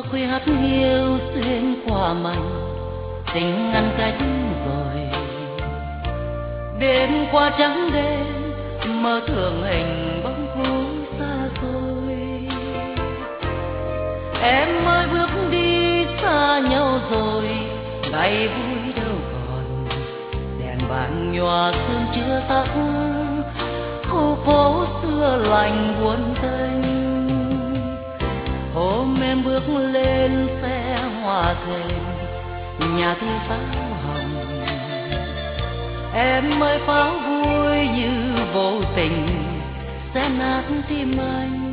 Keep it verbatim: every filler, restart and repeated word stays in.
khuya hát hiu xuyên qua mảnh tình ngăn cách rồi. Đêm qua trắng đêm mơ tưởng hình bóng phú xa xôi. Em ơi bước đi xa nhau rồi, ngày vui đâu còn. Đèn vàng nhòa sương chưa tắt, khu phố xưa lạnh buồn tênh. Hôm em bước lên xe hoa thềm nhà thư pháo hồng. Em ơi pháo vui như vô tình sẽ nát tim anh.